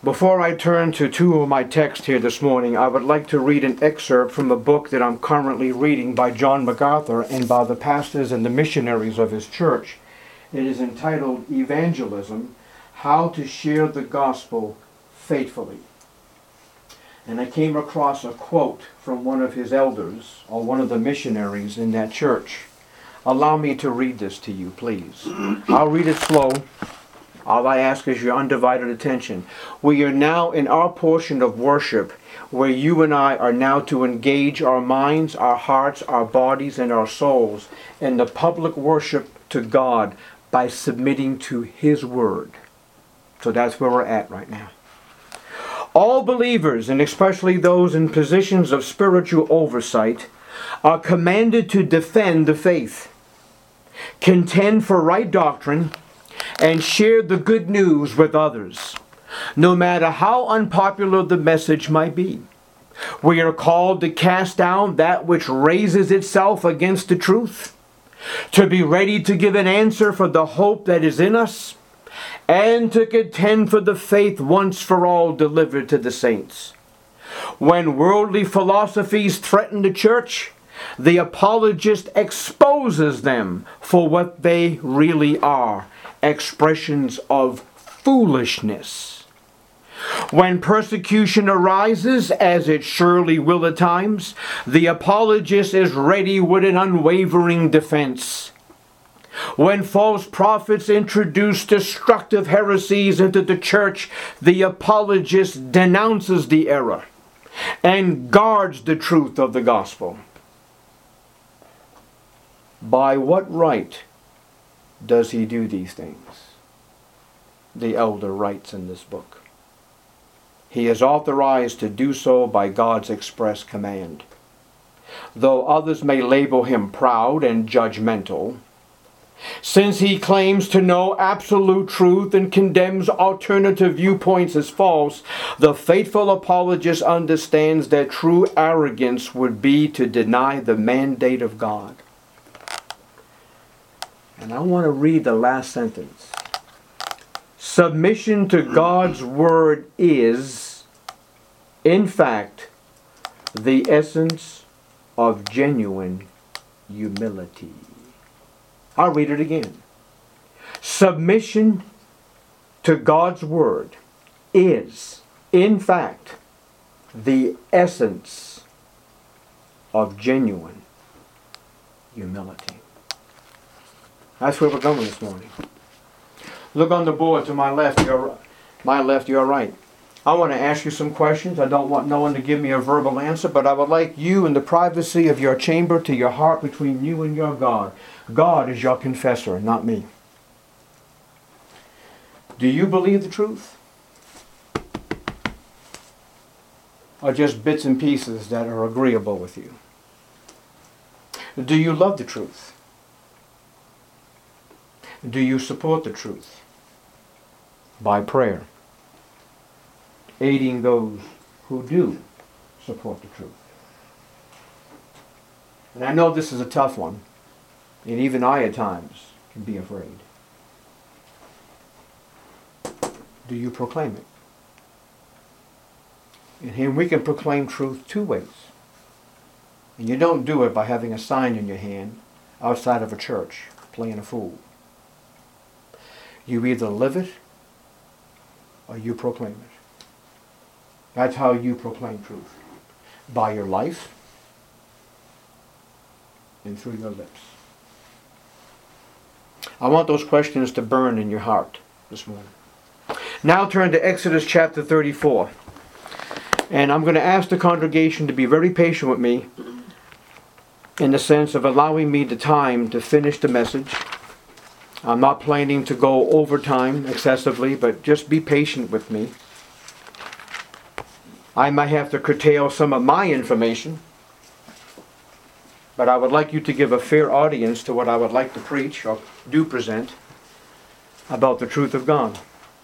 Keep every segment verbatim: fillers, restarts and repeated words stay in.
Before I turn to two of my texts here this morning, I would like to read an excerpt from a book that I'm currently reading by John MacArthur and by the pastors and the missionaries of his church. It is entitled Evangelism, How to Share the Gospel Faithfully. And I came across a quote from one of his elders, or one of the missionaries in that church. Allow me to read this to you, please. I'll read it slow. All I ask is your undivided attention. We are now in our portion of worship where you and I are now to engage our minds, our hearts, our bodies, and our souls in the public worship to God by submitting to His Word. So that's where we're at right now. All believers, and especially those in positions of spiritual oversight, are commanded to defend the faith, contend for right doctrine, and share the good news with others, no matter how unpopular the message might be. We are called to cast down that which raises itself against the truth, to be ready to give an answer for the hope that is in us, and to contend for the faith once for all delivered to the saints. When worldly philosophies threaten the church, the apologist exposes them for what they really are, expressions of foolishness. When persecution arises, as it surely will at times, the apologist is ready with an unwavering defense. When false prophets introduce destructive heresies into the church, the apologist denounces the error and guards the truth of the gospel. By what right does he do these things? The elder writes in this book. He is authorized to do so by God's express command. Though others may label him proud and judgmental, since he claims to know absolute truth and condemns alternative viewpoints as false, the faithful apologist understands that true arrogance would be to deny the mandate of God. And I want to read the last sentence. Submission to God's word is, in fact, the essence of genuine humility. I'll read it again. Submission to God's word is, in fact, the essence of genuine humility. That's where we're going this morning. Look on the board to my left, your my left, your right. I want to ask you some questions. I don't want no one to give me a verbal answer, but I would like you in the privacy of your chamber to your heart between you and your God. God is your confessor, not me. Do you believe the truth? Or just bits and pieces that are agreeable with you? Do you love the truth? Do you support the truth? By prayer, aiding those who do support the truth. And I know this is a tough one, and even I at times can be afraid. Do you proclaim it? And here we can proclaim truth two ways. And you don't do it by having a sign in your hand outside of a church, playing a fool. You either live it or you proclaim it. That's how you proclaim truth. By your life and through your lips. I want those questions to burn in your heart this morning. Now turn to Exodus chapter thirty-four. And I'm going to ask the congregation to be very patient with me in the sense of allowing me the time to finish the message. I'm not planning to go overtime excessively, but just be patient with me. I might have to curtail some of my information, but I would like you to give a fair audience to what I would like to preach or do present about the truth of God.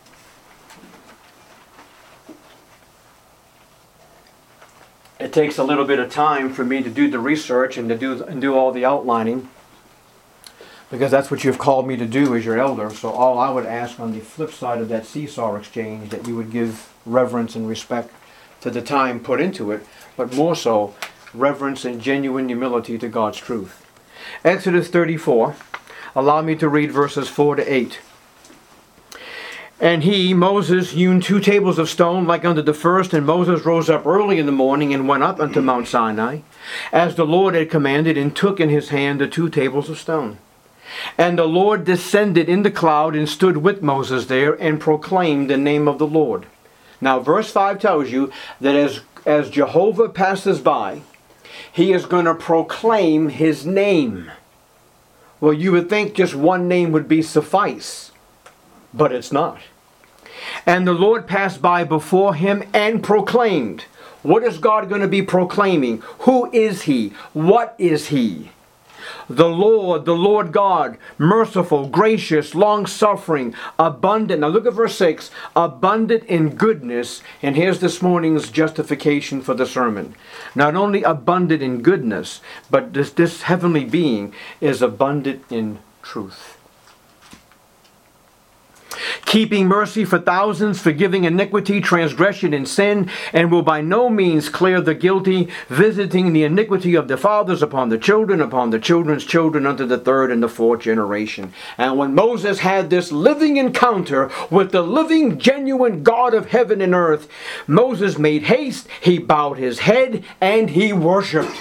It takes a little bit of time for me to do the research and to do and do all the outlining. because that's what you've called me to do as your elder. So all I would ask on the flip side of that seesaw exchange, that you would give reverence and respect to the time put into it, but more so, reverence and genuine humility to God's truth. Exodus thirty-four, allow me to read verses four to eight. And he, Moses, hewn two tables of stone like unto the first, and Moses rose up early in the morning and went up unto Mount Sinai, as the Lord had commanded, and took in his hand the two tables of stone. And the Lord descended in the cloud and stood with Moses there, and proclaimed the name of the Lord. Now verse five tells you that as, as Jehovah passes by, he is going to proclaim his name. Well, you would think just one name would be suffice, but it's not. And the Lord passed by before him and proclaimed. What is God going to be proclaiming? Who is he? What is he? The Lord, the Lord God, merciful, gracious, long-suffering, abundant. Now look at verse six. Abundant in goodness. And here's this morning's justification for the sermon. Not only abundant in goodness, but this, this heavenly being is abundant in truth. Keeping mercy for thousands, forgiving iniquity, transgression, and sin, and will by no means clear the guilty, visiting the iniquity of the fathers upon the children, upon the children's children, unto the third and the fourth generation. And when Moses had this living encounter with the living, genuine God of heaven and earth, Moses made haste, he bowed his head, and he worshipped.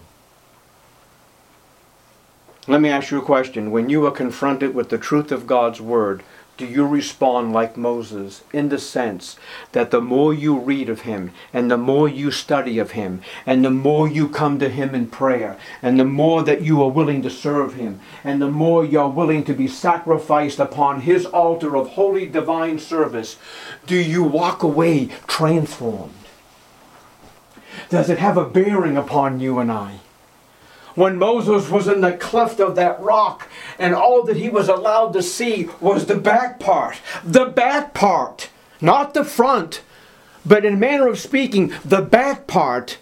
Let me ask you a question. When you are confronted with the truth of God's word, do you respond like Moses, in the sense that the more you read of him, and the more you study of him, and the more you come to him in prayer, and the more that you are willing to serve him, and the more you're willing to be sacrificed upon his altar of holy divine service, do you walk away transformed? Does it have a bearing upon you and I? When Moses was in the cleft of that rock, and all that he was allowed to see was the back part. The back part. Not the front. But in manner of speaking, the back part.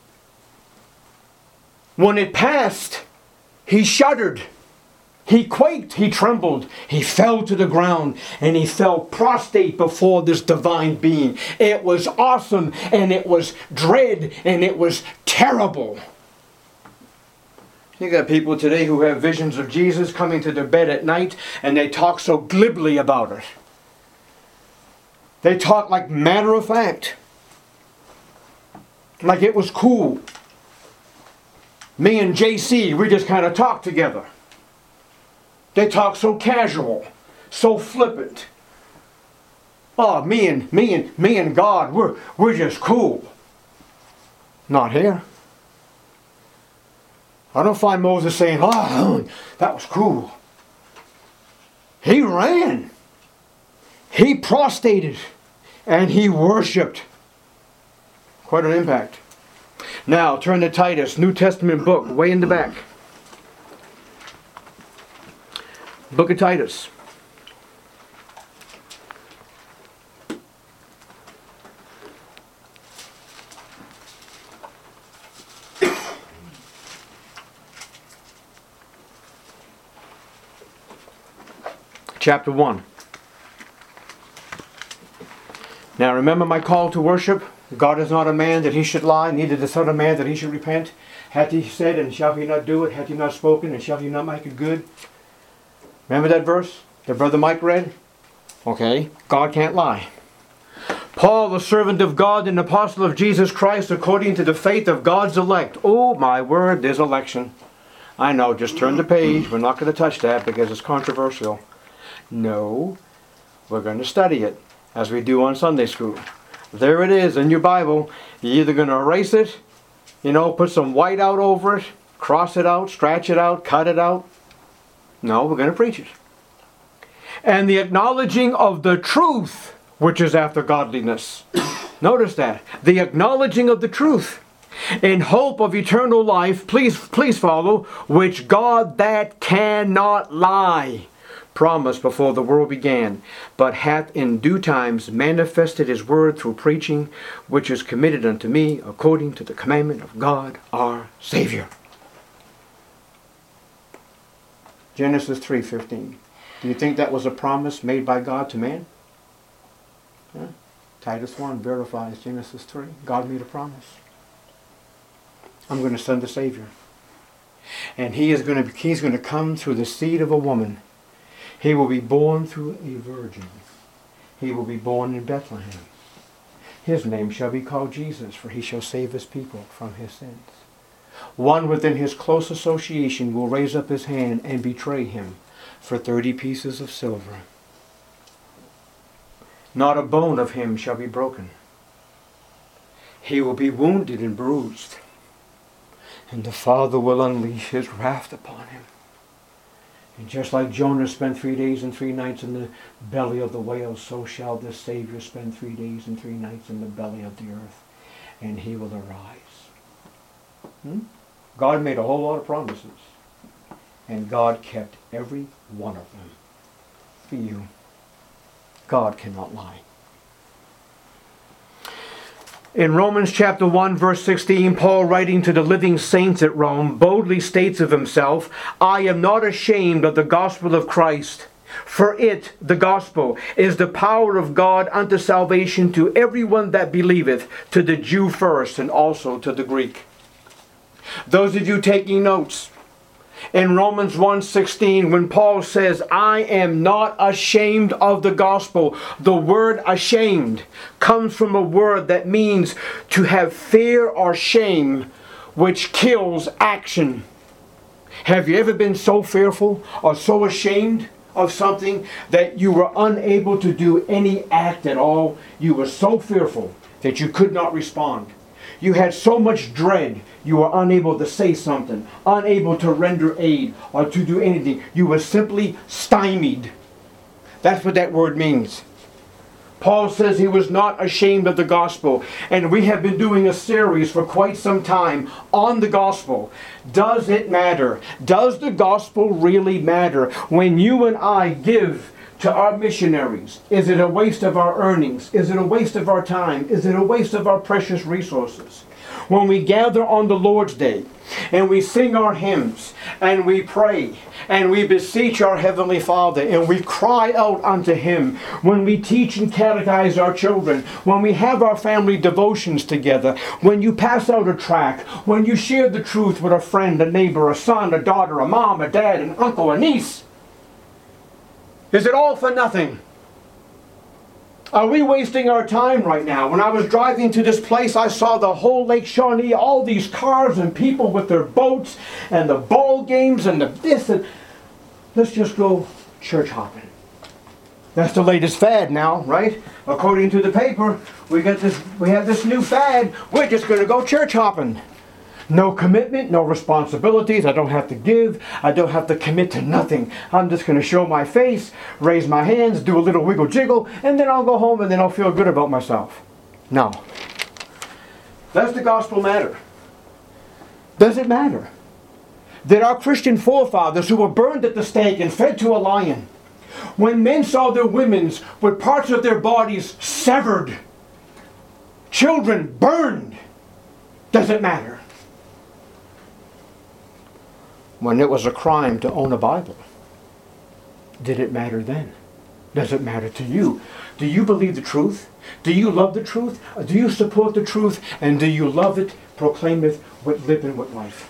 When it passed, he shuddered. He quaked. He trembled. He fell to the ground. And he fell prostrate before this divine being. It was awesome. And it was dread. And it was terrible. You got people today who have visions of Jesus coming to their bed at night, and they talk so glibly about it. They talk like matter of fact. Like it was cool. Me and J C, we just kind of talk together. They talk so casual, so flippant. Oh, me and me and me and God, we're we're just cool. Not here. I don't find Moses saying, oh, that was cool. He ran. He prostrated. And he worshipped. Quite an impact. Now, turn to Titus, New Testament book, way in the back. Book of Titus. Chapter one. Now remember my call to worship. God is not a man that he should lie, neither the son of man that he should repent. Hath he said, and shall he not do it? Hath he not spoken, and shall he not make it good? Remember that verse that Brother Mike read? Okay, God can't lie. Paul, the servant of God and apostle of Jesus Christ, according to the faith of God's elect. Oh my word, there's election. I know, just turn the page. We're not going to touch that because it's controversial. No, we're going to study it as we do on Sunday school. There it is in your Bible. You're either going to erase it, you know, put some white out over it, cross it out, scratch it out, cut it out. No, we're going to preach it. And the acknowledging of the truth, which is after godliness. Notice that. The acknowledging of the truth. In hope of eternal life, please, please follow, which God that cannot lie promised before the world began, but hath in due times manifested his word through preaching, which is committed unto me according to the commandment of God our Savior. Genesis three fifteen. Do you think that was a promise made by God to man? Yeah. Titus one verifies Genesis three. God made a promise. I'm going to send the Savior. And he is going to, he's going to come through the seed of a woman. He will be born through a virgin. He will be born in Bethlehem. His name shall be called Jesus, for he shall save his people from his sins. One within his close association will raise up his hand and betray him for thirty pieces of silver. Not a bone of him shall be broken. He will be wounded and bruised, and the Father will unleash his wrath upon him. And just like Jonah spent three days and three nights in the belly of the whale, so shall this Savior spend three days and three nights in the belly of the earth, and he will arise. Hmm? God made a whole lot of promises, and God kept every one of them for you. God cannot lie. In Romans chapter one, verse sixteen, Paul, writing to the living saints at Rome, boldly states of himself, I am not ashamed of the gospel of Christ, for it, the gospel, is the power of God unto salvation to everyone that believeth, to the Jew first, and also to the Greek. Those of you taking notes, in Romans one sixteen, when Paul says, I am not ashamed of the gospel, the word ashamed comes from a word that means to have fear or shame, which kills action. Have you ever been so fearful or so ashamed of something that you were unable to do any act at all? You were so fearful that you could not respond. You had so much dread, you were unable to say something, unable to render aid, or to do anything. You were simply stymied. That's what that word means. Paul says he was not ashamed of the gospel. And we have been doing a series for quite some time on the gospel. Does it matter? Does the gospel really matter? When you and I give to our missionaries, is it a waste of our earnings? Is it a waste of our time? Is it a waste of our precious resources? When we gather on the Lord's Day and we sing our hymns and we pray and we beseech our Heavenly Father and we cry out unto Him, when we teach and catechize our children, when we have our family devotions together, when you pass out a tract, when you share the truth with a friend, a neighbor, a son, a daughter, a mom, a dad, an uncle, a niece, is it all for nothing? Are we wasting our time right now? When I was driving to this place, I saw the whole Lake Shawnee, all these cars and people with their boats and the ball games and the this and... Let's just go church hopping. That's the latest fad now, right? According to the paper, we got this. We have this new fad. We're just going to go church hopping. No commitment, no responsibilities. I don't have to give. I don't have to commit to nothing. I'm just going to show my face, raise my hands, do a little wiggle jiggle, and then I'll go home and then I'll feel good about myself. No. Does the gospel matter? Does it matter? Did our Christian forefathers who were burned at the stake and fed to a lion, when men saw their women with parts of their bodies severed, children burned, does it matter? When it was a crime to own a Bible, did it matter then? Does it matter to you? Do you believe the truth? Do you love the truth? Do you support the truth? And do you love it, proclaim it, with lip and with life?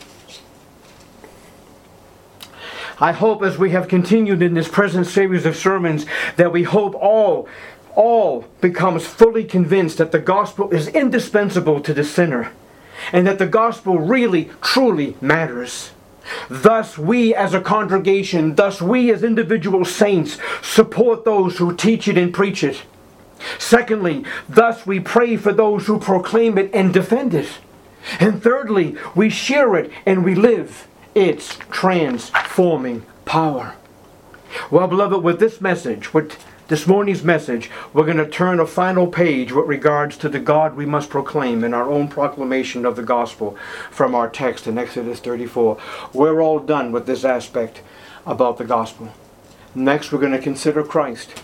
I hope as we have continued in this present series of sermons that we hope all, all becomes fully convinced that the gospel is indispensable to the sinner and that the gospel really, truly matters. Thus we as a congregation, thus we as individual saints support those who teach it and preach it. Secondly, thus we pray for those who proclaim it and defend it. And thirdly, we share it and we live its transforming power. Well, beloved, with this message, with this morning's message, we're going to turn a final page with regards to the God we must proclaim in our own proclamation of the gospel from our text in Exodus thirty-four. We're all done with this aspect about the gospel. Next, we're going to consider Christ.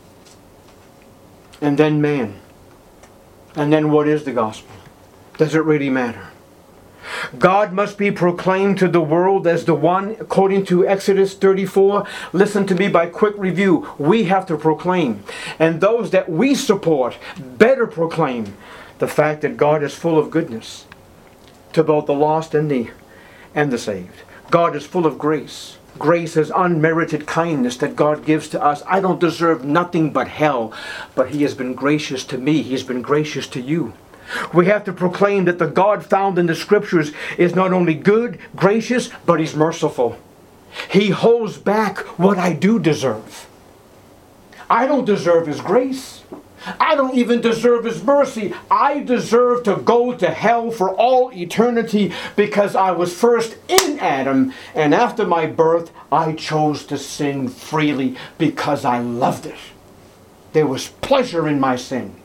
And then man. And then what is the gospel? Does it really matter? God must be proclaimed to the world as the one, according to Exodus thirty-four. Listen to me by quick review. We have to proclaim. And those that we support better proclaim the fact that God is full of goodness to both the lost and the, and the saved. God is full of grace. Grace is unmerited kindness that God gives to us. I don't deserve nothing but hell, but He has been gracious to me. He has been gracious to you. We have to proclaim that the God found in the Scriptures is not only good, gracious, but He's merciful. He holds back what I do deserve. I don't deserve His grace. I don't even deserve His mercy. I deserve to go to hell for all eternity because I was first in Adam, and after my birth, I chose to sin freely because I loved it. There was pleasure in my sin.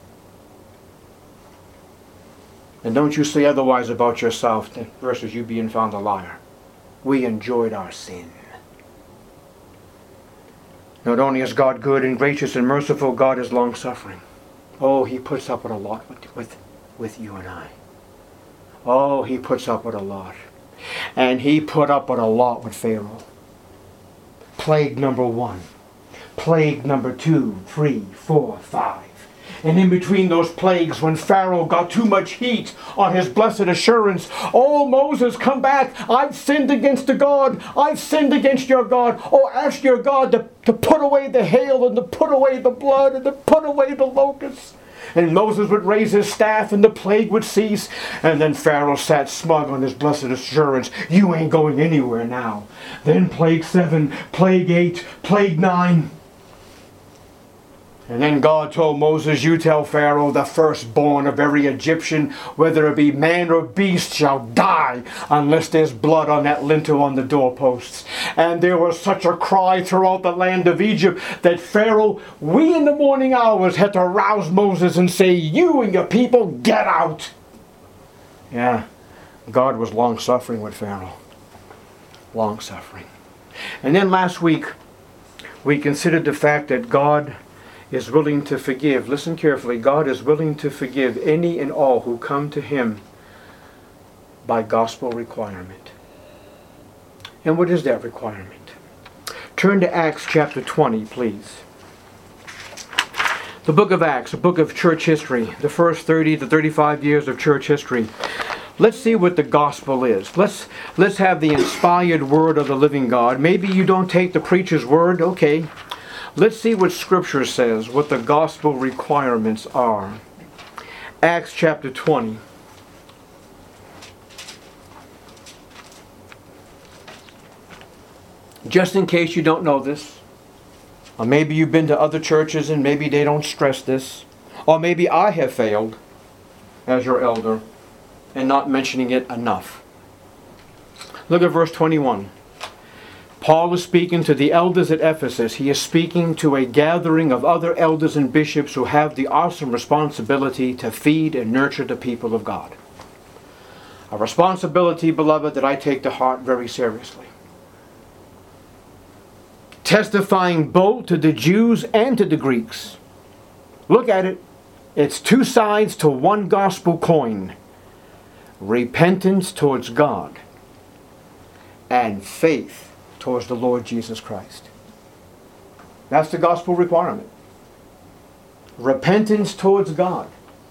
And don't you say otherwise about yourself versus you being found a liar. We enjoyed our sin. Not only is God good and gracious and merciful, God is long-suffering. Oh, He puts up with a lot with, with, with you and I. Oh, He puts up with a lot. And He put up with a lot with Pharaoh. Plague number one. Plague number two, three, four, five. And in between those plagues, when Pharaoh got too much heat on his blessed assurance, oh, Moses, come back. I've sinned against the God. I've sinned against your God. Oh, ask your God to, to put away the hail and to put away the blood and to put away the locusts. And Moses would raise his staff and the plague would cease. And then Pharaoh sat smug on his blessed assurance. You ain't going anywhere now. Then plague seven, plague eight, plague nine. And then God told Moses, you tell Pharaoh, the firstborn of every Egyptian, whether it be man or beast, shall die unless there's blood on that lintel on the doorposts. And there was such a cry throughout the land of Egypt that Pharaoh, we in the morning hours, had to rouse Moses and say, you and your people, get out. Yeah, God was long-suffering with Pharaoh. Long-suffering. And then last week, we considered the fact that God is willing to forgive. Listen carefully. God is willing to forgive any and all who come to Him by gospel requirement. And what is that requirement? Turn to Acts chapter twenty, please. The book of Acts, a book of church history, the first thirty to thirty-five years of church history. Let's see what the gospel is. Let's, let's have the inspired word of the living God. Maybe you don't take the preacher's word. Okay. Let's see what Scripture says, what the gospel requirements are. Acts chapter twenty. Just in case you don't know this, or maybe you've been to other churches and maybe they don't stress this, or maybe I have failed as your elder in not mentioning it enough. Look at verse twenty-one. Paul is speaking to the elders at Ephesus. He is speaking to a gathering of other elders and bishops who have the awesome responsibility to feed and nurture the people of God. A responsibility, beloved, that I take to heart very seriously. Testifying both to the Jews and to the Greeks. Look at it. It's two sides to one gospel coin. Repentance towards God and faith towards the Lord Jesus Christ. That's the gospel requirement. Repentance towards God.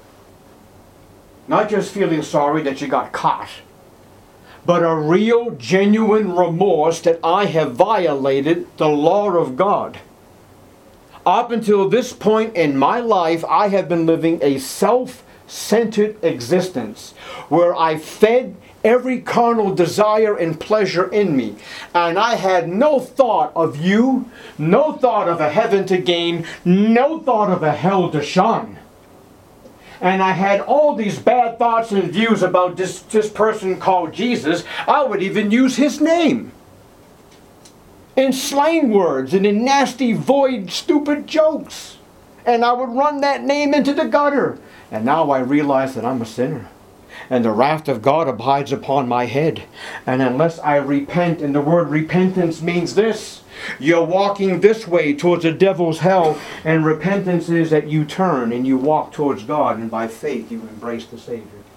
Not just feeling sorry that you got caught, but a real, genuine remorse that I have violated the law of God. Up until this point in my life, I have been living a self-centered existence where I fed every carnal desire and pleasure in me. And I had no thought of you, no thought of a heaven to gain, no thought of a hell to shun. And I had all these bad thoughts and views about this, this person called Jesus. I would even use his name in slang words and in nasty, void, stupid jokes. And I would run that name into the gutter. And now I realize that I'm a sinner. And the wrath of God abides upon my head. And unless I repent, and the word repentance means this, you're walking this way towards the devil's hell, and repentance is that you turn and you walk towards God, and by faith you embrace the Savior.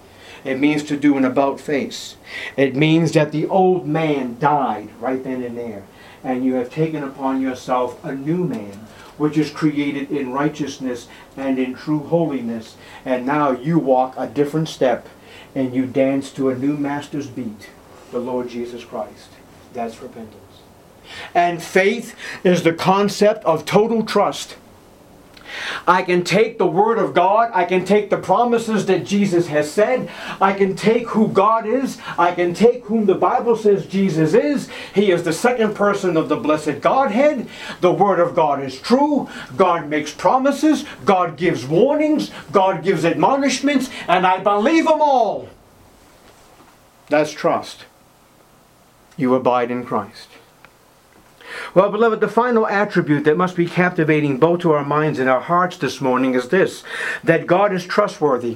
It means to do an about face. It means that the old man died right then and there, and you have taken upon yourself a new man, which is created in righteousness and in true holiness. And now you walk a different step, and you dance to a new master's beat, the Lord Jesus Christ. That's repentance. And faith is the concept of total trust. I can take the Word of God, I can take the promises that Jesus has said, I can take who God is, I can take whom the Bible says Jesus is. He is the second person of the blessed Godhead. The Word of God is true. God makes promises, God gives warnings, God gives admonishments, and I believe them all. That's trust. You abide in Christ. Well, beloved, the final attribute that must be captivating both to our minds and our hearts this morning is this, that God is trustworthy.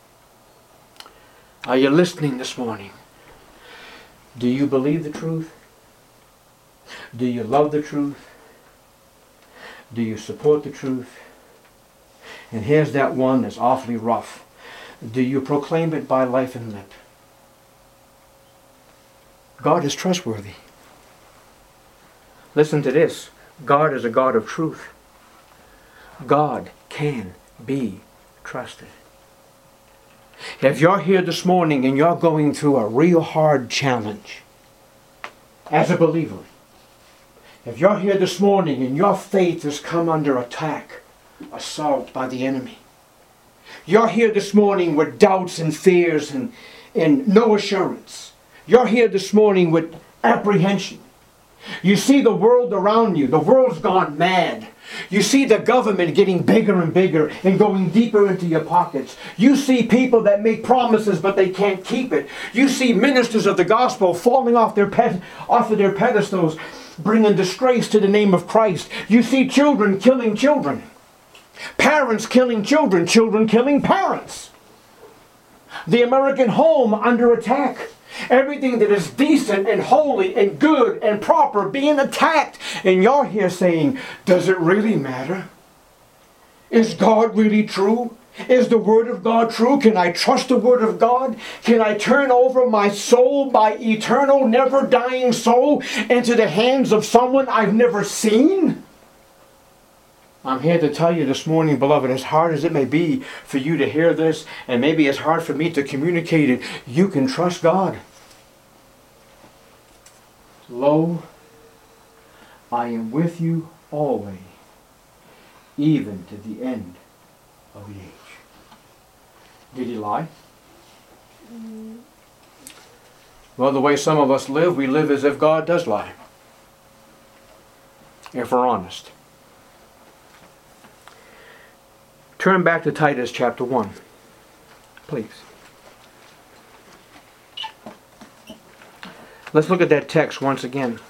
Are you listening this morning? Do you believe the truth? Do you love the truth? Do you support the truth? And here's that one that's awfully rough. Do you proclaim it by life and lip? God is trustworthy. Listen to this. God is a God of truth. God can be trusted. If you're here this morning and you're going through a real hard challenge as a believer, if you're here this morning and your faith has come under attack, assault by the enemy, you're here this morning with doubts and fears and, and no assurance. You're here this morning with apprehension. You see the world around you. The world's gone mad. You see the government getting bigger and bigger and going deeper into your pockets. You see people that make promises but they can't keep it. You see ministers of the gospel falling off their ped- off of their pedestals, bringing disgrace to the name of Christ. You see children killing children. Parents killing children. Children killing parents. The American home under attack. Everything that is decent and holy and good and proper being attacked. And you're here saying, does it really matter? Is God really true? Is the Word of God true? Can I trust the Word of God? Can I turn over my soul, my eternal, never dying soul, into the hands of someone I've never seen? I'm here to tell you this morning, beloved, as hard as it may be for you to hear this, and maybe it's hard for me to communicate it, you can trust God. Lo, I am with you always, even to the end of the age. Did he lie? Mm. Well, the way some of us live, we live as if God does lie. If we're honest. Turn back to Titus chapter one, please. Let's look at that text once again.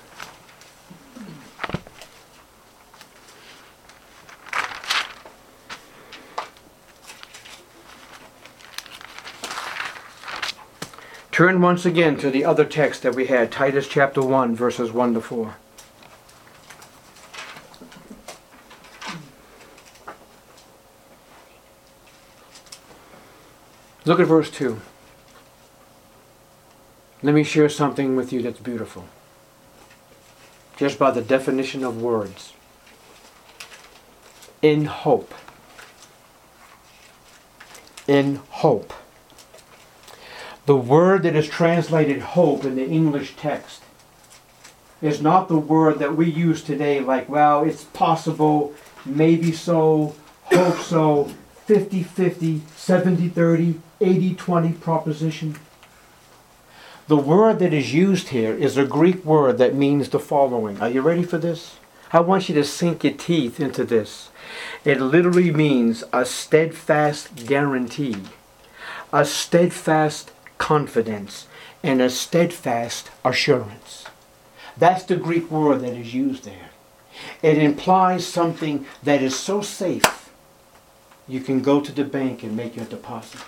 Turn once again to the other text that we had, Titus chapter one, verses one to four. Look at verse two. Let me share something with you that's beautiful. Just by the definition of words. In hope. In hope. The word that is translated hope in the English text is not the word that we use today like, well, it's possible, maybe so, hope so, fifty-fifty, seventy-thirty, eighty-twenty proposition. The word that is used here is a Greek word that means the following. Are you ready for this? I want you to sink your teeth into this. It literally means a steadfast guarantee, a steadfast confidence, and a steadfast assurance. That's the Greek word that is used there. It implies something that is so safe, you can go to the bank and make your deposit.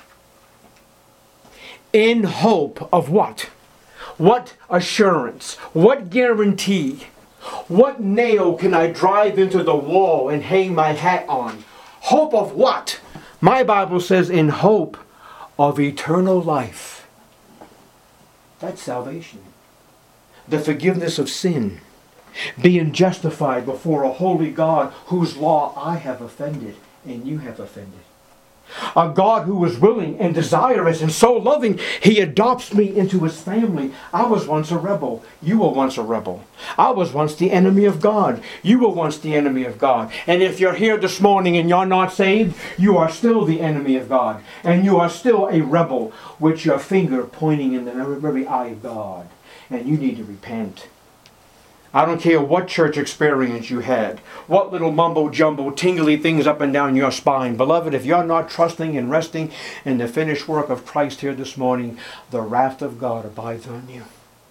In hope of what? What assurance? What guarantee? What nail can I drive into the wall and hang my hat on? Hope of what? My Bible says in hope of eternal life. That's salvation. The forgiveness of sin. Being justified before a holy God whose law I have offended and you have offended. A God who is willing and desirous and so loving, He adopts me into His family. I was once a rebel. You were once a rebel. I was once the enemy of God. You were once the enemy of God. And if you're here this morning and you're not saved, you are still the enemy of God. And you are still a rebel with your finger pointing in the very eye of God. And you need to repent. I don't care what church experience you had, what little mumbo-jumbo, tingly things up and down your spine. Beloved, if you're not trusting and resting in the finished work of Christ here this morning, the wrath of God abides on you.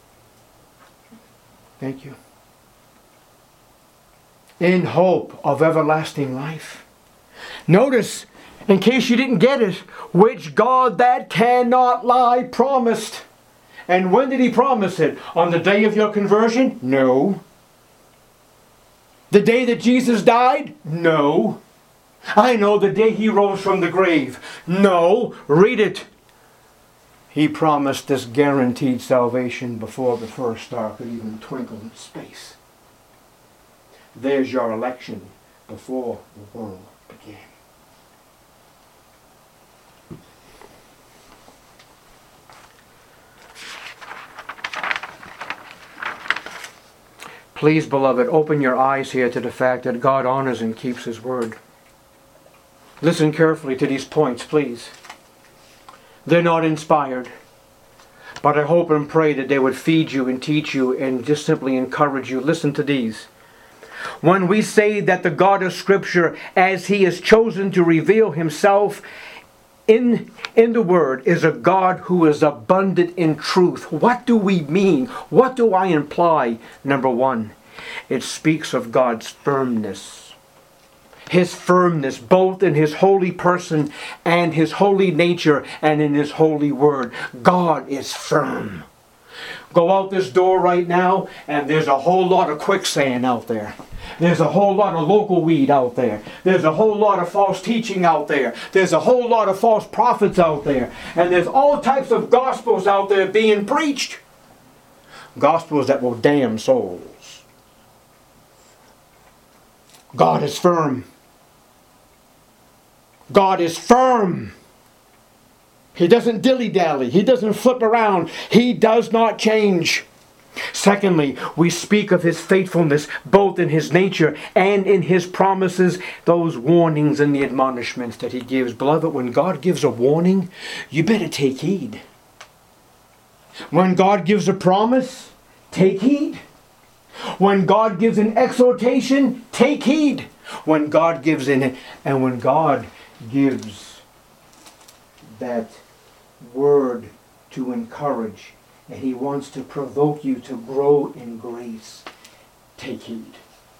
Thank you. In hope of everlasting life. Notice, in case you didn't get it, which God that cannot lie promised. And when did He promise it? On the day of your conversion? No. The day that Jesus died? No. I know the day He rose from the grave. No. Read it. He promised this guaranteed salvation before the first star could even twinkle in space. There's your election before the world began. Please, beloved, open your eyes here to the fact that God honors and keeps His word. Listen carefully to these points, please. They're not inspired, but I hope and pray that they would feed you and teach you and just simply encourage you. Listen to these. When we say that the God of Scripture, as He has chosen to reveal Himself in, in the Word, is a God who is abundant in truth. What do we mean? What do I imply? Number one, it speaks of God's firmness. His firmness, both in His holy person and His holy nature and in His holy Word. God is firm. Go out this door right now and there's a whole lot of quicksand out there. There's a whole lot of local weed out there. There's a whole lot of false teaching out there. There's a whole lot of false prophets out there. And there's all types of gospels out there being preached. Gospels that will damn souls. God is firm. God is firm. He doesn't dilly-dally. He doesn't flip around. He does not change. Secondly, we speak of His faithfulness both in His nature and in His promises, those warnings and the admonishments that He gives. Beloved, when God gives a warning, you better take heed. When God gives a promise, take heed. When God gives an exhortation, take heed. When God gives an, and when God gives that word to encourage, and He wants to provoke you to grow in grace, take heed.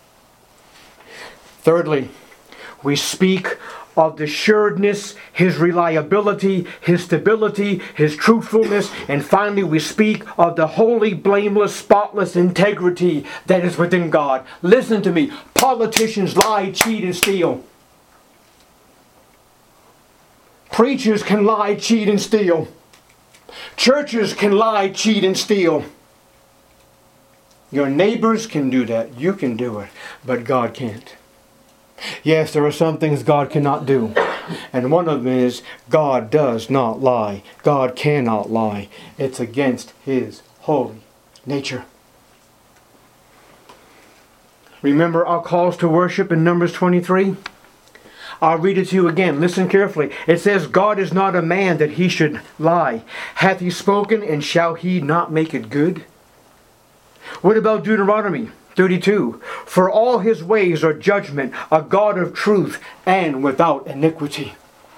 Thirdly, we speak of the sureness, His reliability, His stability, His truthfulness, and finally we speak of the holy, blameless, spotless integrity that is within God. Listen to me. Politicians lie, cheat, and steal. Preachers can lie, cheat, and steal. Churches can lie, cheat, and steal. Your neighbors can do that. You can do it. But God can't. Yes, there are some things God cannot do. And one of them is God does not lie. God cannot lie. It's against His holy nature. Remember our calls to worship in Numbers twenty-three? I'll read it to you again. Listen carefully. It says, God is not a man that He should lie. Hath He spoken, and shall He not make it good? What about Deuteronomy thirty-two? For all His ways are judgment, a God of truth, and without iniquity.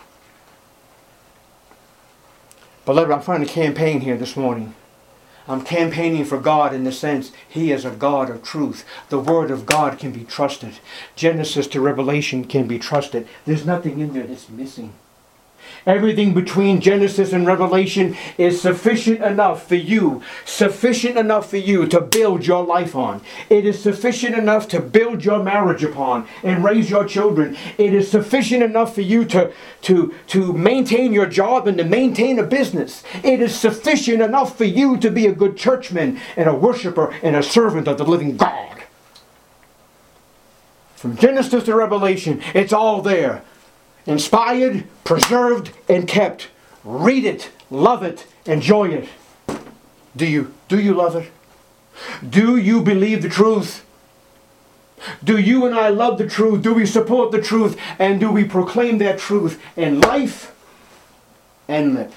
Beloved, I'm trying to campaign here this morning. I'm campaigning for God in the sense He is a God of truth. The Word of God can be trusted. Genesis to Revelation can be trusted. There's nothing in there that's missing. Everything between Genesis and Revelation is sufficient enough for you, sufficient enough for you to build your life on. It is sufficient enough to build your marriage upon and raise your children. It is sufficient enough for you to, to, to maintain your job and to maintain a business. It is sufficient enough for you to be a good churchman and a worshiper and a servant of the living God. From Genesis to Revelation, it's all there. Inspired, preserved, and kept. Read it, love it, enjoy it. Do you? Do you love it? Do you believe the truth? Do you and I love the truth? Do we support the truth? And do we proclaim that truth in life and lip?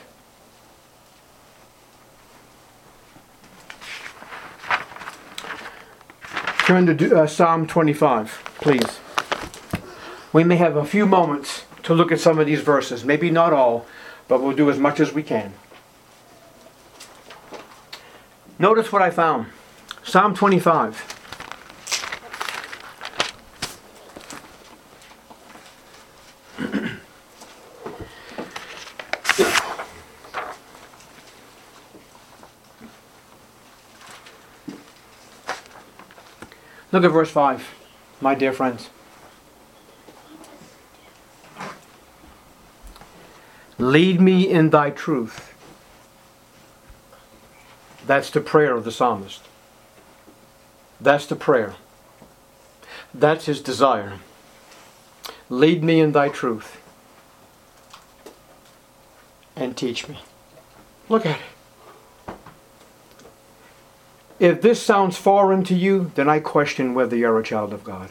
Turn to uh, Psalm twenty-five, please. We may have a few moments to look at some of these verses. Maybe not all, but we'll do as much as we can. Notice what I found. Psalm twenty-five. Look at verse five, my dear friends. Lead me in thy truth. That's the prayer of the psalmist. That's the prayer. That's his desire. Lead me in thy truth and teach me. Look at it. If this sounds foreign to you, then I question whether you're a child of God.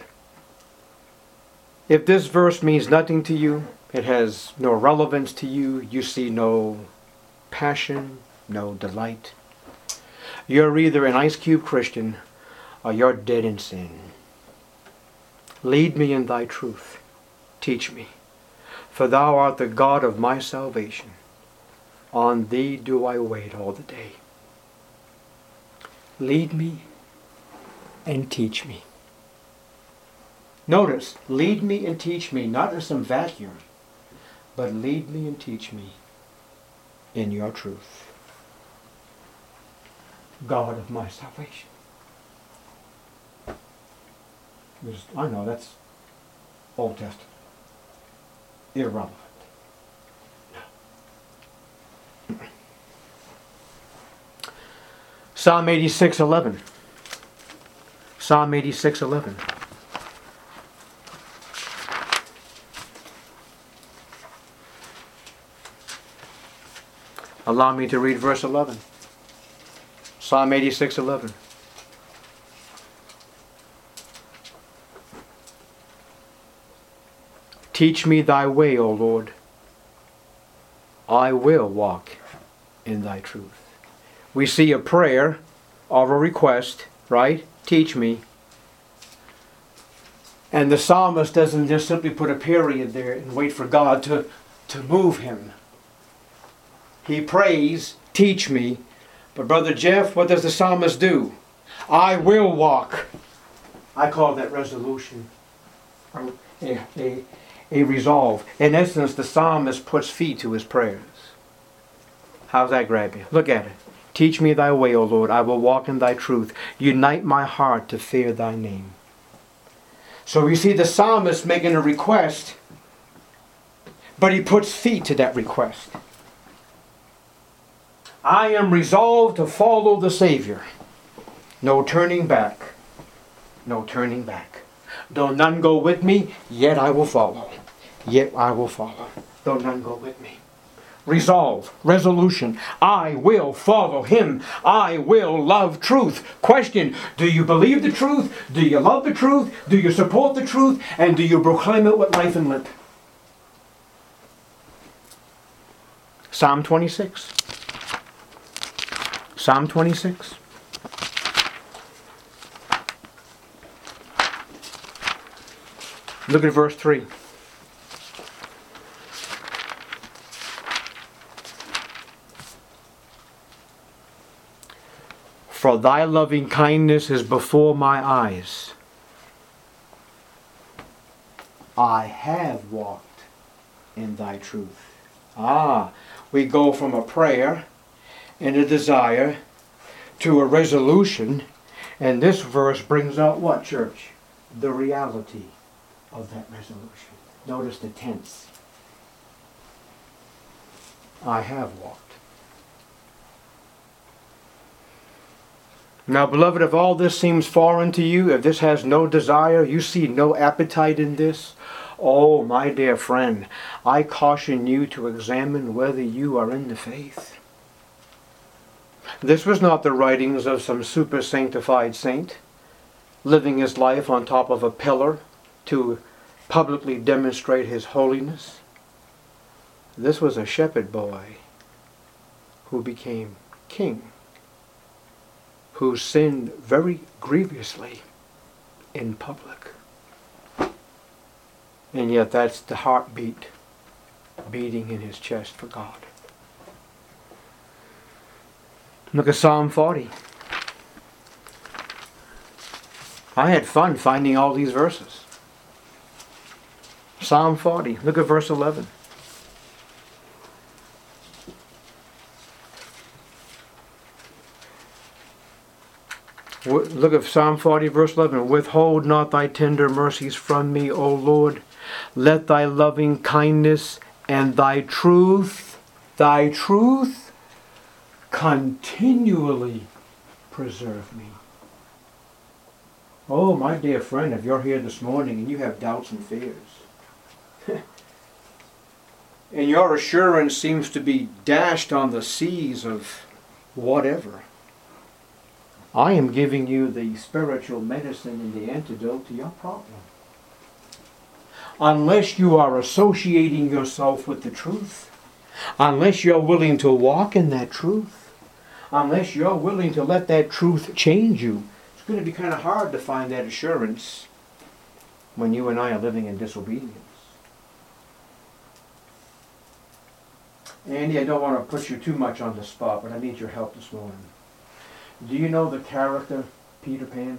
If this verse means nothing to you, it has no relevance to you, you see no passion, no delight, you're either an ice cube Christian or you're dead in sin. Lead me in thy truth. Teach me. For thou art the God of my salvation. On thee do I wait all the day. Lead me and teach me. Notice, lead me and teach me, not in some vacuum, but lead me and teach me in your truth. God of my salvation. There's, I know that's Old Testament. Irrelevant. No. Psalm eighty-six eleven. Psalm eighty-six eleven. Allow me to read verse eleven. Psalm eighty-six eleven. Teach me thy way, O Lord. I will walk in thy truth. We see a prayer of a request, right? Teach me. And the psalmist doesn't just simply put a period there and wait for God to, to move him. He prays, teach me. But Brother Jeff, what does the psalmist do? I will walk. I call that resolution. A, a, a resolve. In essence, the psalmist puts feet to his prayers. How's that grab you? Look at it. Teach me thy way, O Lord. I will walk in thy truth. Unite my heart to fear thy name. So we see the psalmist making a request, but he puts feet to that request. I am resolved to follow the Savior. No turning back. No turning back. Though none go with me, yet I will follow. Yet I will follow. Though none go with me. Resolve, resolution. I will follow him. I will love truth. Question, do you believe the truth? Do you love the truth? Do you support the truth? And do you proclaim it with life and lip? Psalm twenty-six. Psalm twenty-six. Look at verse three. For thy loving kindness is before my eyes. I have walked in thy truth. Ah, we go from a prayer and a desire to a resolution, and this verse brings out what, church? The reality of that resolution. Notice the tense. I have walked. Now, beloved, if all this seems foreign to you, if this has no desire, you see no appetite in this, oh, my dear friend, I caution you to examine whether you are in the faith. This was not the writings of some super sanctified saint, living his life on top of a pillar to publicly demonstrate his holiness. This was a shepherd boy who became king, who sinned very grievously in public. And yet that's the heartbeat beating in his chest for God. Look at Psalm forty. I had fun finding all these verses. Psalm forty, look at verse eleven. Look at Psalm forty, verse eleven. Withhold not thy tender mercies from me, O Lord. Let thy loving kindness and thy truth, thy truth, continually preserve me. Oh, my dear friend, if you're here this morning and you have doubts and fears, and your assurance seems to be dashed on the seas of whatever, I am giving you the spiritual medicine and the antidote to your problem. Unless you are associating yourself with the truth, unless you're willing to walk in that truth, unless you're willing to let that truth change you, it's going to be kind of hard to find that assurance when you and I are living in disobedience. Andy, I don't want to put you too much on the spot, but I need your help this morning. Do you know the character Peter Pan?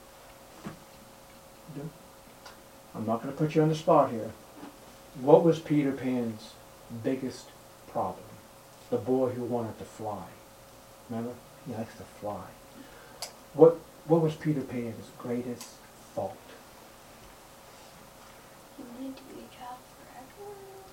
Do? I'm not going to put you on the spot here. What was Peter Pan's biggest problem? The boy who wanted to fly. Remember? He likes to fly. What, what was Peter Pan's greatest fault? He wanted to be a child forever.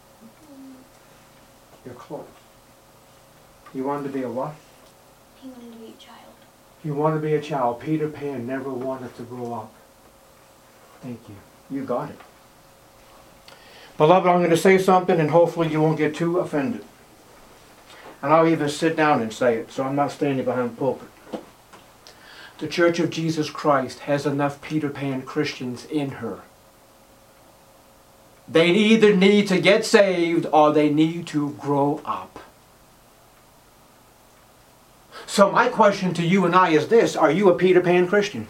You're close. You wanted to be a what? He wanted to be a child. You want to be a child. Peter Pan never wanted to grow up. Thank you. You got it. Beloved, I'm going to say something and hopefully you won't get too offended. And I'll even sit down and say it, so I'm not standing behind the pulpit. The Church of Jesus Christ has enough Peter Pan Christians in her. They either need to get saved or they need to grow up. So my question to you and I is this: are you a Peter Pan Christian?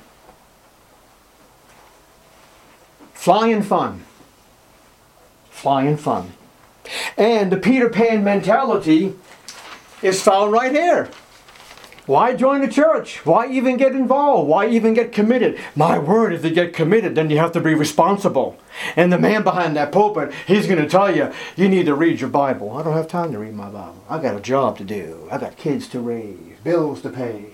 Flying fun. Flying fun. And the Peter Pan mentality is found right here. Why join the church? Why even get involved? Why even get committed? My word, if you get committed, then you have to be responsible. And the man behind that pulpit, he's going to tell you, you need to read your Bible. I don't have time to read my Bible. I got a job to do. I got kids to raise, bills to pay.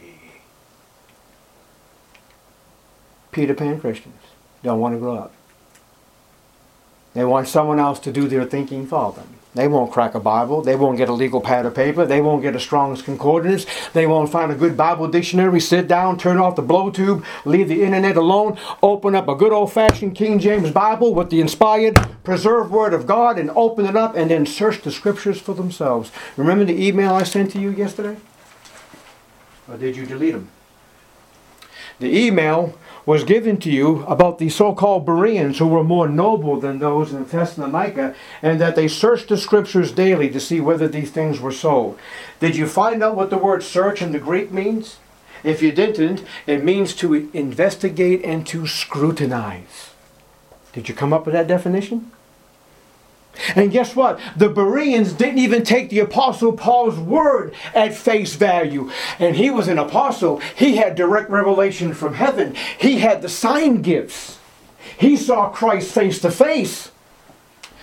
Peter Pan Christians don't want to grow up. They want someone else to do their thinking for them. They won't crack a Bible. They won't get a legal pad of paper. They won't get a Strong's Concordance. They won't find a good Bible dictionary, sit down, turn off the blow tube, leave the internet alone, open up a good old-fashioned King James Bible with the inspired, preserved Word of God and open it up and then search the Scriptures for themselves. Remember the email I sent to you yesterday? Or did you delete them? The email was given to you about the so-called Bereans who were more noble than those in Thessalonica, and that they searched the Scriptures daily to see whether these things were so. Did you find out what the word search in the Greek means? If you didn't, it means to investigate and to scrutinize. Did you come up with that definition? And guess what? The Bereans didn't even take the Apostle Paul's word at face value. And he was an apostle. He had direct revelation from heaven. He had the sign gifts. He saw Christ face to face.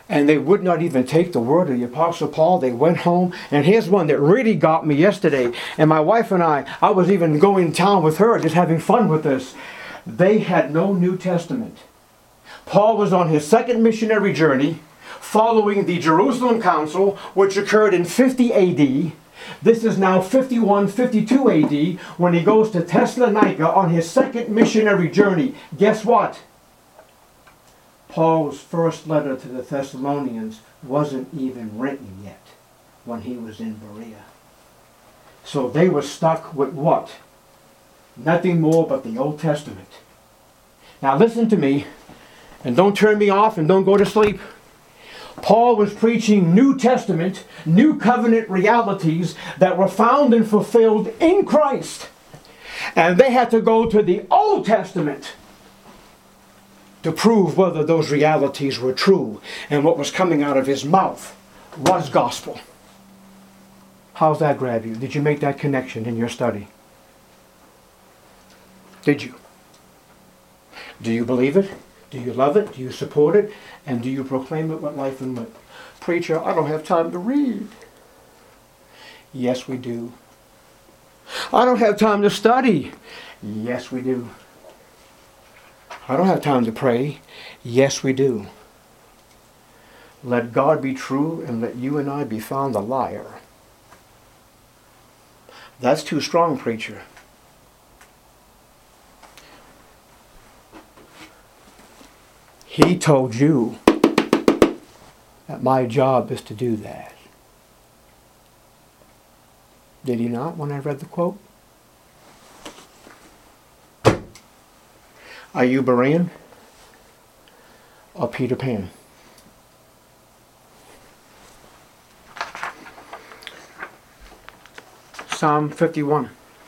And they would not even take the word of the Apostle Paul. They went home. And here's one that really got me yesterday. And my wife and I, I was even going to town with her, just having fun with this. They had no New Testament. Paul was on his second missionary journey, following the Jerusalem Council, which occurred in fifty A D. This is now fifty-one, fifty-two A D, when he goes to Thessalonica on his second missionary journey. Guess what? Paul's first letter to the Thessalonians wasn't even written yet when he was in Berea. So they were stuck with what? Nothing more but the Old Testament. Now listen to me, and don't turn me off and don't go to sleep. Paul was preaching New Testament, New Covenant realities that were found and fulfilled in Christ. And they had to go to the Old Testament to prove whether those realities were true and what was coming out of his mouth was gospel. How's that grab you? Did you make that connection in your study? Did you? Do you believe it? Do you love it? Do you support it? And do you proclaim it with life and lip? Preacher, I don't have time to read. Yes, we do. I don't have time to study. Yes, we do. I don't have time to pray. Yes, we do. Let God be true and let you and I be found a liar. That's too strong, preacher. He told you that my job is to do that. Did he not when I read the quote? Are you Berean or Peter Pan? Psalm fifty-one.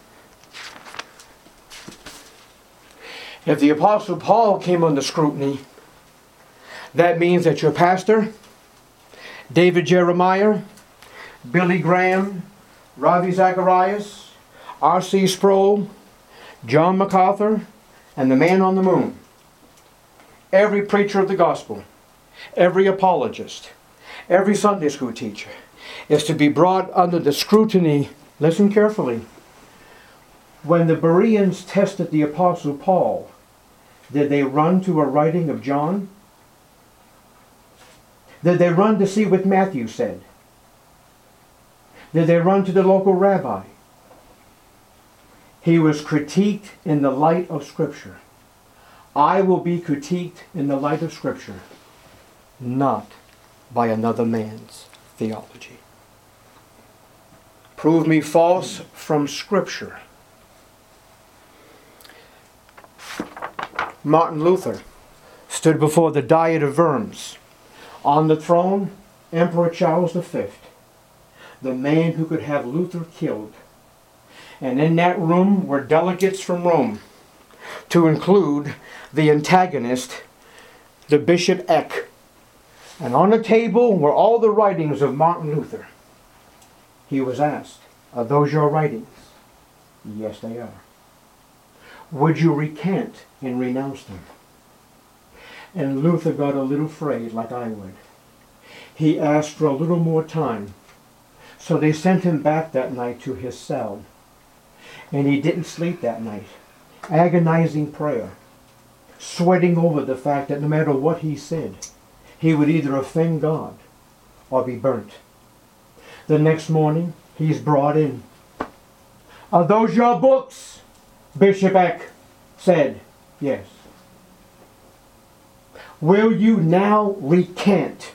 If the Apostle Paul came under scrutiny, that means that your pastor, David Jeremiah, Billy Graham, Ravi Zacharias, R C Sproul, John MacArthur, and the man on the moon, every preacher of the gospel, every apologist, every Sunday school teacher, is to be brought under the scrutiny. Listen carefully. When the Bereans tested the Apostle Paul, did they run to a writing of John? Did they run to see what Matthew said? Did they run to the local rabbi? He was critiqued in the light of Scripture. I will be critiqued in the light of Scripture, not by another man's theology. Prove me false from Scripture. Martin Luther stood before the Diet of Worms. On the throne, Emperor Charles the Fifth, the man who could have Luther killed. And in that room were delegates from Rome, to include the antagonist, the Bishop Eck. And on the table were all the writings of Martin Luther. He was asked, are those your writings? Yes, they are. Would you recant and renounce them? And Luther got a little afraid, like I would. He asked for a little more time. So they sent him back that night to his cell. And he didn't sleep that night. Agonizing prayer. Sweating over the fact that no matter what he said, he would either offend God or be burnt. The next morning, he's brought in. Are those your books? Bishop Eck said, yes. Will you now recant?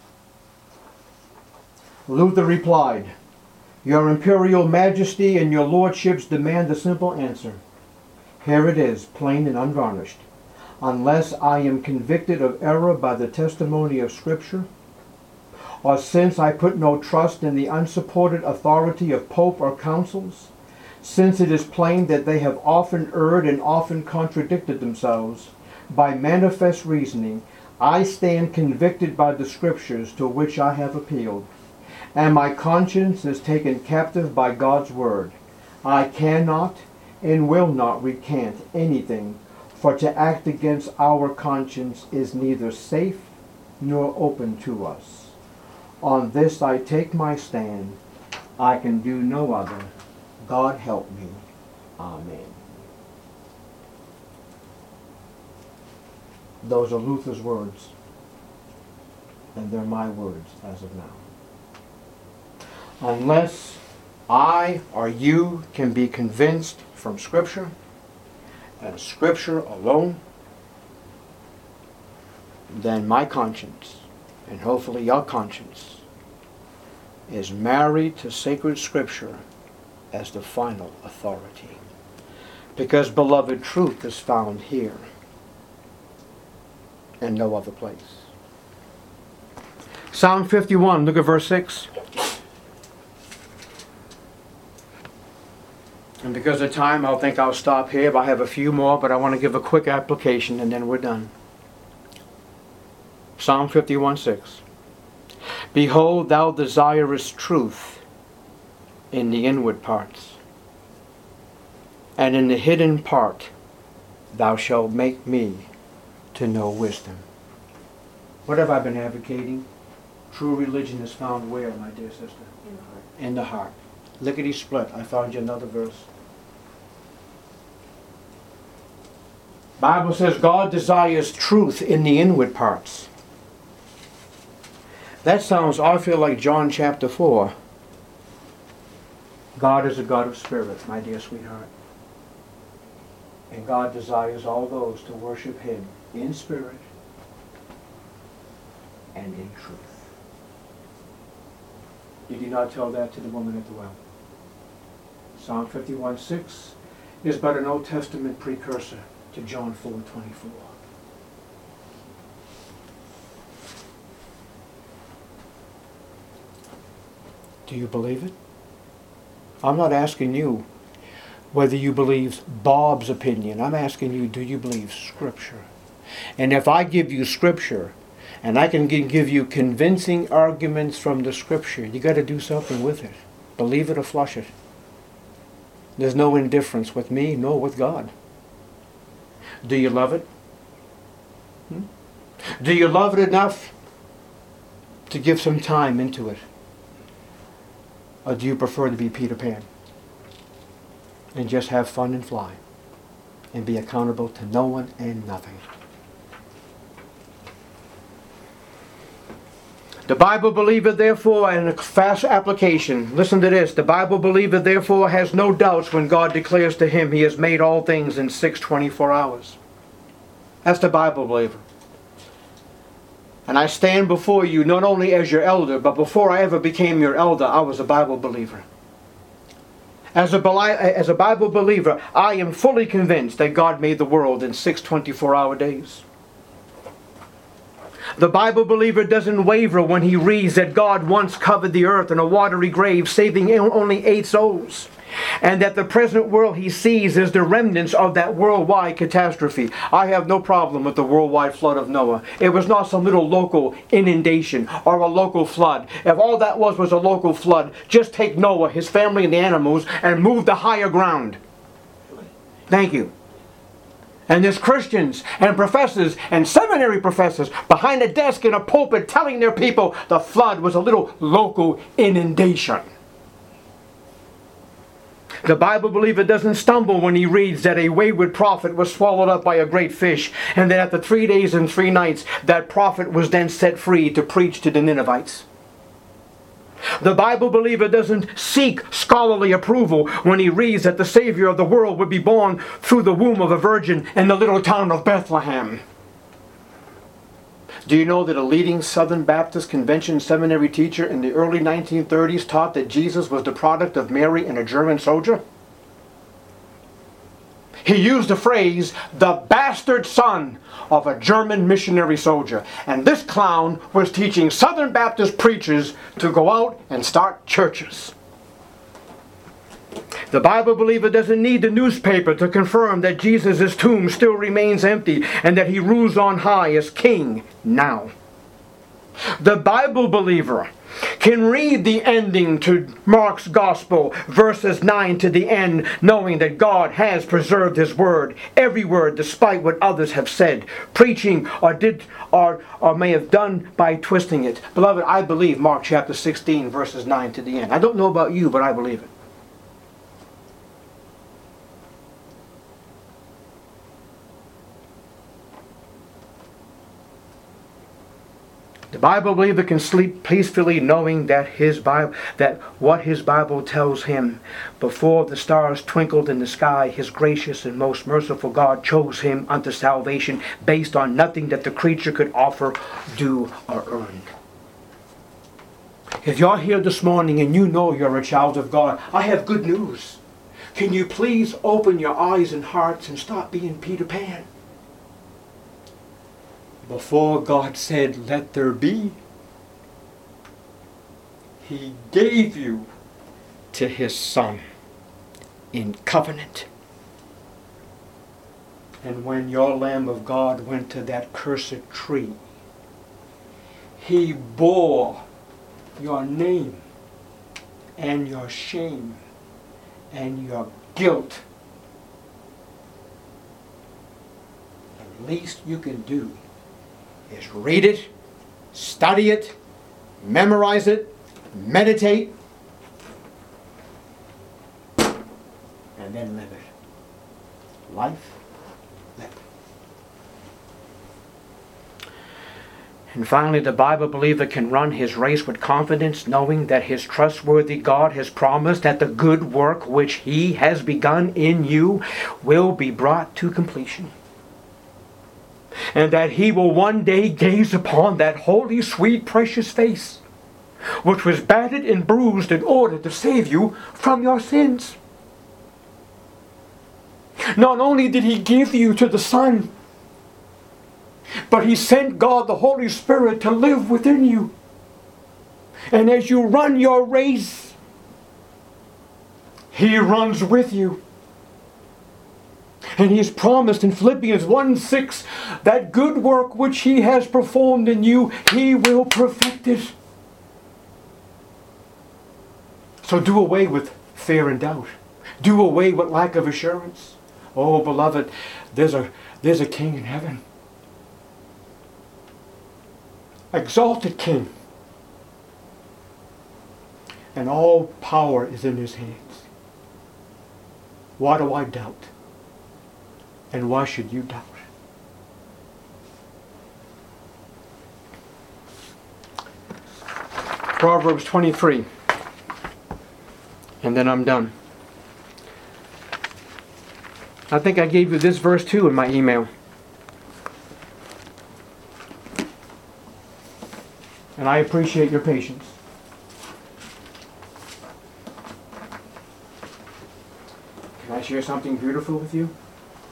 Luther replied, your imperial majesty and your lordships demand a simple answer. Here it is, plain and unvarnished. Unless I am convicted of error by the testimony of Scripture, or since I put no trust in the unsupported authority of pope or councils, since it is plain that they have often erred and often contradicted themselves, by manifest reasoning, I stand convicted by the Scriptures to which I have appealed, and my conscience is taken captive by God's word. I cannot and will not recant anything, for to act against our conscience is neither safe nor open to us. On this I take my stand. I can do no other. God help me. Amen. Those are Luther's words, and they're my words as of now. Unless I or you can be convinced from Scripture, and Scripture alone, then my conscience, and hopefully your conscience, is married to sacred Scripture as the final authority. Because, beloved, truth is found here and no other place. Psalm fifty-one, look at verse six. And because of time, I'll think I'll stop here. But I have a few more, but I want to give a quick application and then we're done. Psalm fifty-one, six. Behold, thou desirest truth in the inward parts, and in the hidden part thou shalt make me to know wisdom. What have I been advocating? True religion is found where, my dear sister? In the heart. In the heart. Lickety split. I found you another verse. Bible says God desires truth in the inward parts. That sounds awfully like John chapter four. God is a God of spirit, my dear sweetheart. And God desires all those to worship Him in spirit and in truth. Did He not tell that to the woman at the well? Psalm fifty-one, six is but an Old Testament precursor to John four, twenty-four. Do you believe it? I'm not asking you whether you believe Bob's opinion. I'm asking you, do you believe Scripture? And if I give you Scripture, and I can give you convincing arguments from the Scripture, you got to do something with it. Believe it or flush it. There's no indifference with me, nor with God. Do you love it? Hmm? Do you love it enough to give some time into it? Or do you prefer to be Peter Pan and just have fun and fly and be accountable to no one and nothing? The Bible believer, therefore, and a fast application, listen to this. The Bible believer, therefore, has no doubts when God declares to him He has made all things in six twenty-four hours. That's the Bible believer. And I stand before you not only as your elder, but before I ever became your elder, I was a Bible believer. As a, as a Bible believer, I am fully convinced that God made the world in six twenty-four hour days. The Bible believer doesn't waver when he reads that God once covered the earth in a watery grave, saving only eight souls. And that the present world he sees is the remnants of that worldwide catastrophe. I have no problem with the worldwide flood of Noah. It was not some little local inundation or a local flood. If all that was was a local flood, just take Noah, his family, and the animals and move to higher ground. Thank you. And there's Christians and professors and seminary professors behind a desk in a pulpit telling their people the flood was a little local inundation. The Bible believer doesn't stumble when he reads that a wayward prophet was swallowed up by a great fish, and that after three days and three nights that prophet was then set free to preach to the Ninevites. The Bible believer doesn't seek scholarly approval when he reads that the Savior of the world would be born through the womb of a virgin in the little town of Bethlehem. Do you know that a leading Southern Baptist Convention seminary teacher in the early nineteen thirties taught that Jesus was the product of Mary and a German soldier? He used the phrase, the bastard son of a German missionary soldier. And this clown was teaching Southern Baptist preachers to go out and start churches. The Bible believer doesn't need the newspaper to confirm that Jesus' tomb still remains empty and that He rules on high as King now. The Bible believer can read the ending to Mark's Gospel, verses nine to the end, knowing that God has preserved His word, every word, despite what others have said, preaching or did or, or may have done by twisting it. Beloved, I believe Mark chapter sixteen, verses nine to the end. I don't know about you, but I believe it. The Bible believer can sleep peacefully knowing that his Bible, that what his Bible tells him, before the stars twinkled in the sky, his gracious and most merciful God chose him unto salvation based on nothing that the creature could offer, do, or earn. If you're here this morning and you know you're a child of God, I have good news. Can you please open your eyes and hearts and stop being Peter Pan? Before God said, "Let there be," He gave you to His Son in covenant. And when your Lamb of God went to that cursed tree, He bore your name and your shame and your guilt. The least you can do is read it, study it, memorize it, meditate, and then live it. Life, live. And finally, the Bible believer can run his race with confidence, knowing that his trustworthy God has promised that the good work which He has begun in you will be brought to completion. And that He will one day gaze upon that holy, sweet, precious face, which was battered and bruised in order to save you from your sins. Not only did He give you to the Son, but He sent God the Holy Spirit to live within you. And as you run your race, He runs with you. And He's promised in Philippians one six, that good work which He has performed in you, He will perfect it. So do away with fear and doubt. Do away with lack of assurance. Oh, beloved, there's a, there's a King in heaven. Exalted King. And all power is in His hands. Why do I doubt? And why should you doubt? Proverbs twenty-three. And then I'm done. I think I gave you this verse too in my email. And I appreciate your patience. Can I share something beautiful with you?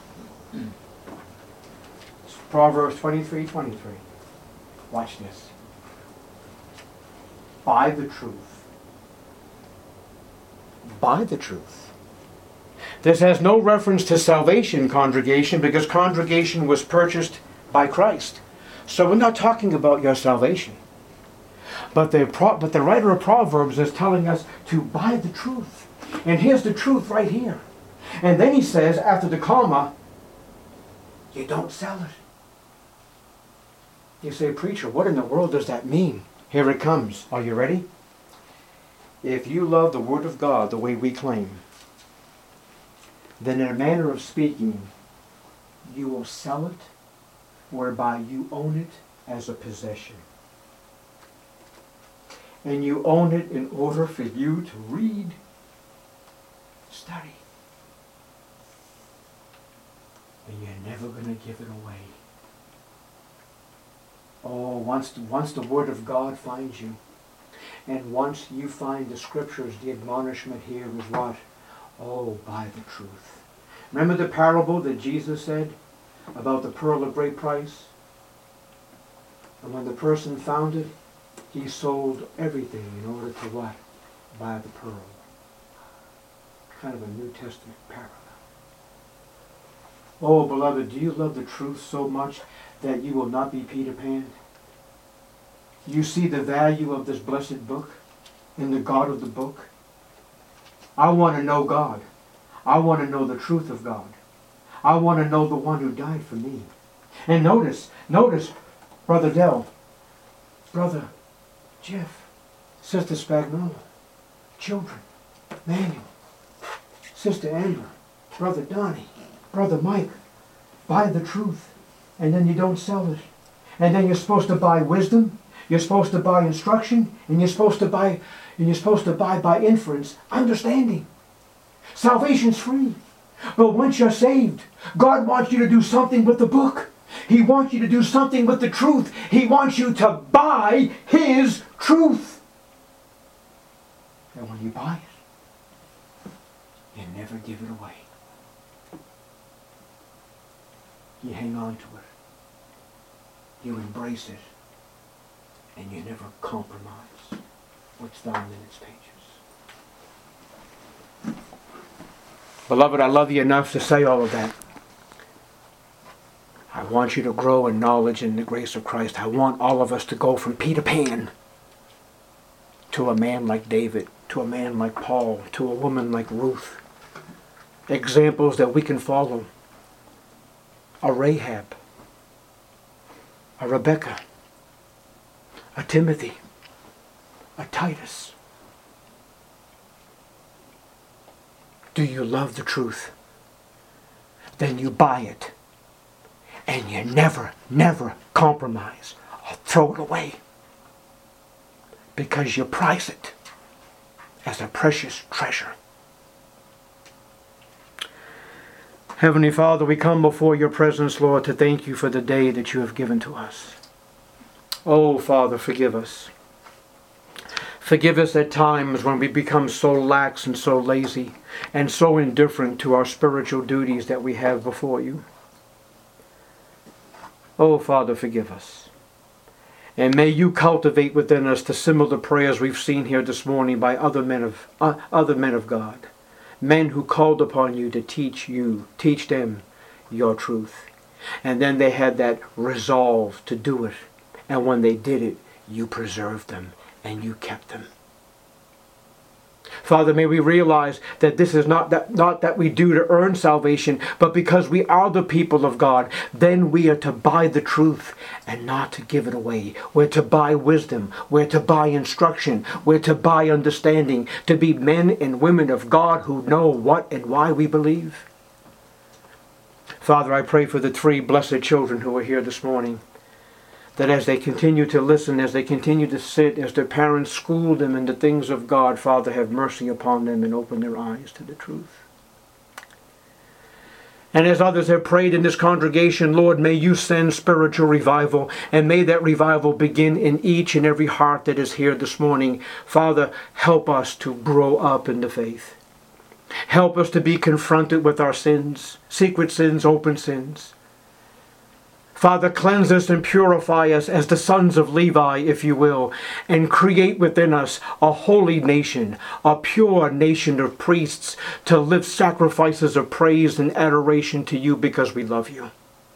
It's Proverbs twenty-three twenty-three. Watch this. Buy the truth. Buy the truth. This has no reference to salvation, congregation, because congregation was purchased by Christ. So we're not talking about your salvation. But the, pro- but the writer of Proverbs is telling us to buy the truth. And here's the truth right here. And then he says, after the comma, you don't sell it. You say, preacher, what in the world does that mean? Here it comes. Are you ready? If you love the Word of God the way we claim, then in a manner of speaking, you will sell it, whereby you own it as a possession. And you own it in order for you to read, study. And you're never going to give it away. Oh, once the, once the Word of God finds you, and once you find the Scriptures, the admonishment here is what? Oh, buy the truth. Remember the parable that Jesus said about the pearl of great price? And when the person found it, he sold everything in order to what? Buy the pearl. Kind of a New Testament parallel. Oh, beloved, do you love the truth so much that you will not be Peter Pan? You see the value of this blessed book and the God of the book? I want to know God. I want to know the truth of God. I want to know the one who died for me. And notice, notice, Brother Dell, Brother Jeff, Sister Spagnola, children, Manuel, Sister Amber, Brother Donnie, Brother Mike, buy the truth, and then you don't sell it. And then you're supposed to buy wisdom, you're supposed to buy instruction, and you're supposed to buy, and you're supposed to buy by inference, understanding. Salvation's free. But once you're saved, God wants you to do something with the book. He wants you to do something with the truth. He wants you to buy His truth. And when you buy it, you never give it away. You hang on to it. You embrace it. And you never compromise what's found in its pages. Beloved, I love you enough to say all of that. I want you to grow in knowledge and the grace of Christ. I want all of us to go from Peter Pan to a man like David, to a man like Paul, to a woman like Ruth. Examples that we can follow. A Rahab, a Rebecca, a Timothy, a Titus. Do you love the truth? Then you buy it. And you never, never compromise or throw it away. Because you prize it as a precious treasure. Heavenly Father, we come before your presence, Lord, to thank you for the day that you have given to us. Oh, Father, forgive us. Forgive us at times when we become so lax and so lazy and so indifferent to our spiritual duties that we have before you. Oh, Father, forgive us. And may you cultivate within us the similar prayers we've seen here this morning by other men of, uh, other men of God. Men who called upon you to teach you, teach them your truth. And then they had that resolve to do it. And when they did it, you preserved them and you kept them. Father, may we realize that this is not that, not that we do to earn salvation, but because we are the people of God, then we are to buy the truth and not to give it away. We're to buy wisdom. We're to buy instruction. We're to buy understanding, to be men and women of God who know what and why we believe. Father, I pray for the three blessed children who are here this morning, that as they continue to listen, as they continue to sit, as their parents school them in the things of God, Father, have mercy upon them and open their eyes to the truth. And as others have prayed in this congregation, Lord, may you send spiritual revival, and may that revival begin in each and every heart that is here this morning. Father, help us to grow up in the faith. Help us to be confronted with our sins, secret sins, open sins. Father, cleanse us and purify us as the sons of Levi, if you will, and create within us a holy nation, a pure nation of priests to live sacrifices of praise and adoration to you because we love you.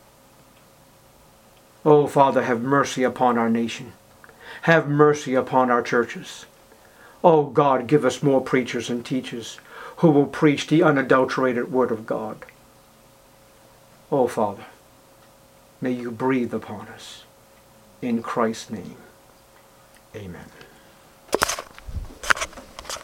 Oh, Father, have mercy upon our nation. Have mercy upon our churches. Oh, God, give us more preachers and teachers who will preach the unadulterated word of God. Oh, Father, may you breathe upon us. In Christ's name, amen.